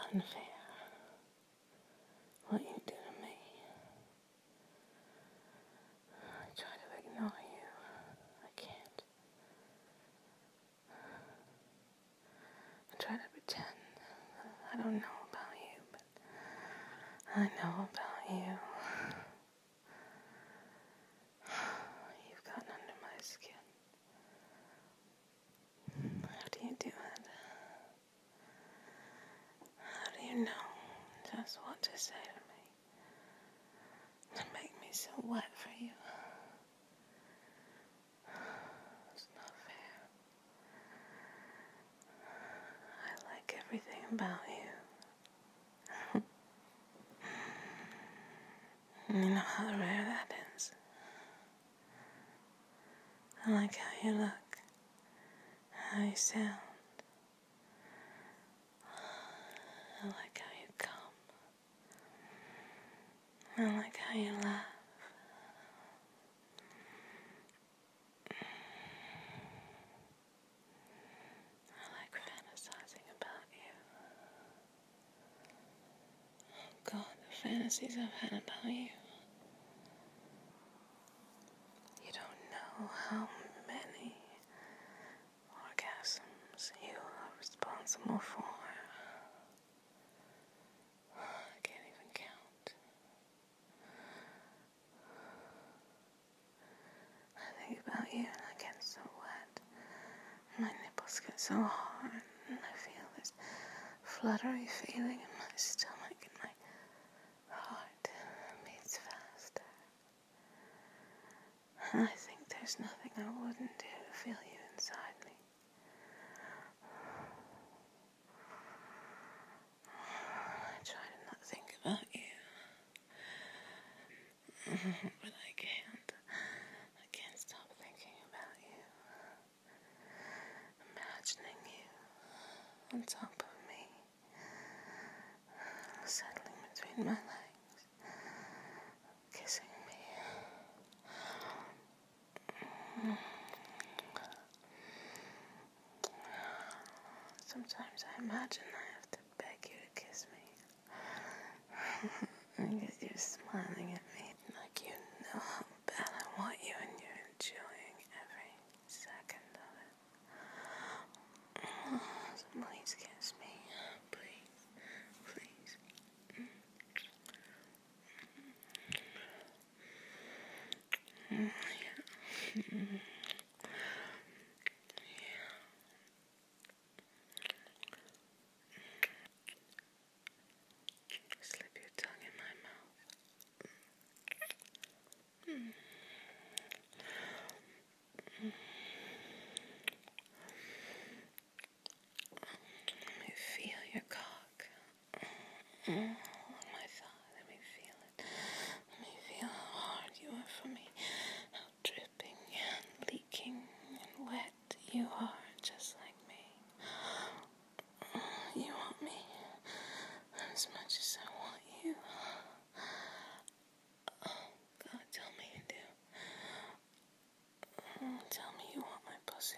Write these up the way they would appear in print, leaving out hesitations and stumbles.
unfair what you do to me. I try to ignore you. I can't. I try to pretend I don't know about you, but I know about you. You've gotten under my skin. How do you do it? How do you know just what to say to me? To make me so wet for you? It's not fair. I like everything about you. You know how rare that is. I like how you look, how you sound. I like how you come. I like how you laugh. I like fantasizing about you. Oh God, the fantasies I've had about you. You don't know how many orgasms you are responsible for. I can't even count. I think about you and I get so wet. My nipples get so hard and I feel this fluttery feeling in my stomach and my heart beats faster. And I think there's nothing I wouldn't do to feel you inside me. I try to not think about you. But I can't. I can't stop thinking about you. Imagining you on top of me, settling between my legs, kissing me. Sometimes I imagine I have to beg you to kiss me. Because you're smiling at me like you know how bad I want you and you're enjoying every second of it. So please kiss me. Please. Please. Slip your tongue in my mouth. Let me feel your cock. On my thigh. Let me feel it. Let me feel how hard you are for me. How dripping and leaking and wet you are, just like me. You want me as much as I want you. God, tell me you do. Tell me you want my pussy.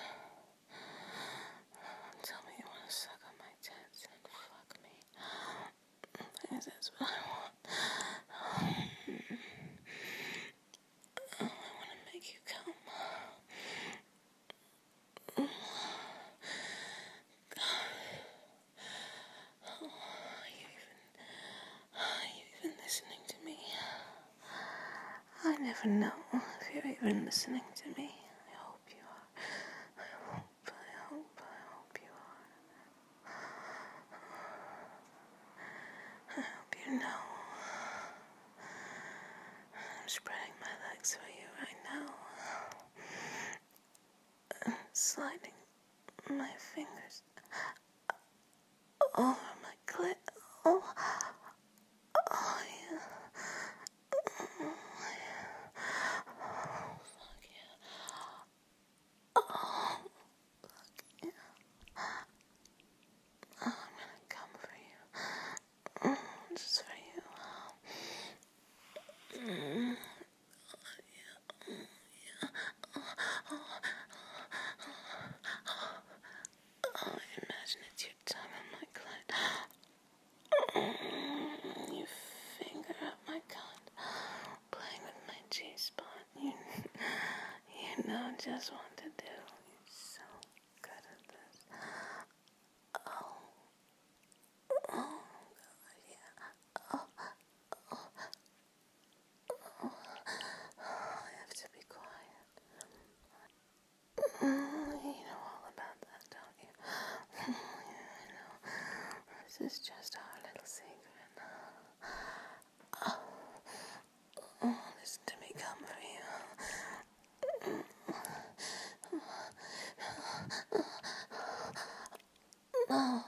Tell me you want to suck on my tits and fuck me. Because that's what I want. I want to make you come. Are you even listening to me? I never know if you're even listening to me. I hope you are. I hope you are. I hope you know. I'm spreading my legs for you right now. Sliding my fingers over my clit. Oh, yeah. I'm gonna come for you. Just for you. Oh, I imagine it's your tongue on my clit. just want to do. You're so good at this. Oh, oh, God, yeah. Oh, I have to be quiet. You know all about that, don't you? Yeah, I know. This is just our little secret. Oh, listen to me come for you. Oh,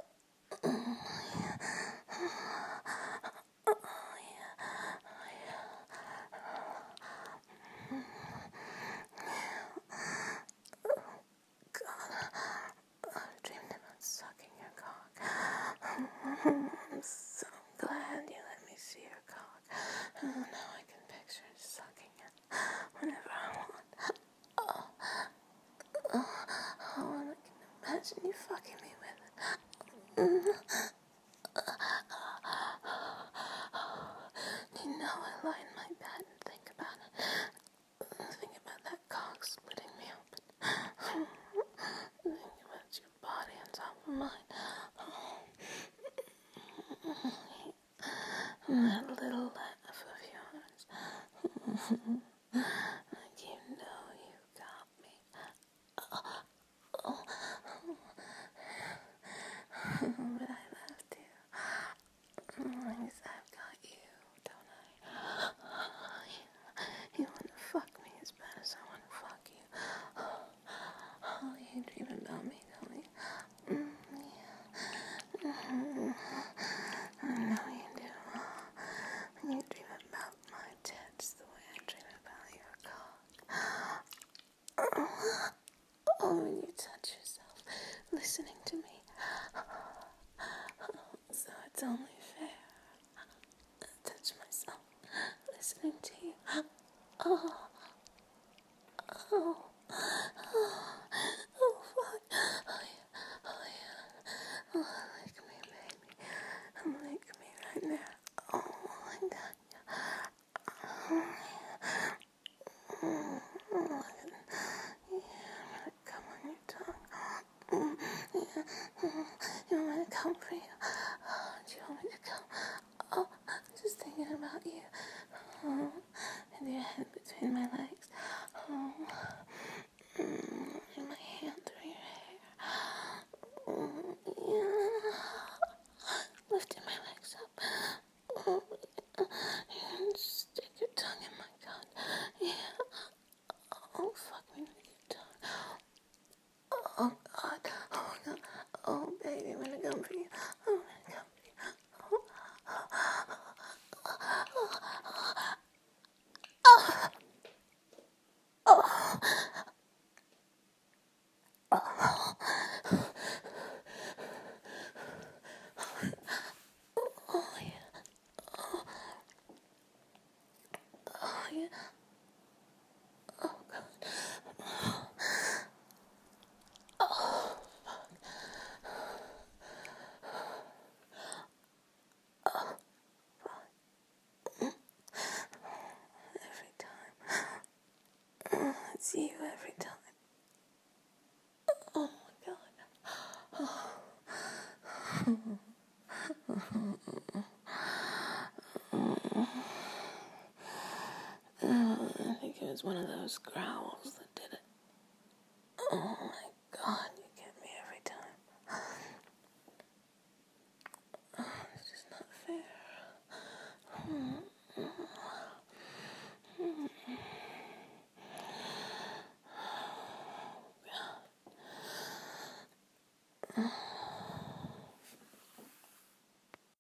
I've dreamed about sucking your cock. I'm so glad you let me see your cock. Now I can picture sucking it whenever I want. Oh, and I can imagine you fucking me with it. You know I lie in my bed and think about it. Think about that cock splitting me open. Think about your body on top of mine. That little laugh of yours. Like you know you got me. But I love you. Because I've got you, don't I? You want to fuck me as bad as I want to fuck you. Oh, you dream about me, don't you? I know you do. You dream about my tits the way I dream about your cock. Oh, when you touch yourself, listening to me. So it's only fair. I touch myself, listening to you. Oh, oh, oh, fuck. Oh, yeah, oh, yeah. Oh, lick me, baby. Lick me right now. Oh, my God. Oh, yeah. Come on your tongue. Yeah. You want me to come for you? Oh, do you want me to come? Oh, I'm just thinking about you. Oh, and your head between my legs. Oh, and my hand through your hair. Oh, yeah. Lifting my legs up. Oh, yeah. And stick your tongue in my gut. Yeah. Oh, fuck me with your tongue. Oh, God. Oh, God. Oh, baby, I'm gonna come for you. I'm gonna come for you. Oh, yeah. Oh, yeah. Oh, God. Every time. It's you every time. Oh, my God. I think it was one of those growls that did it. Oh, my God. You get me every time. It's just not fair.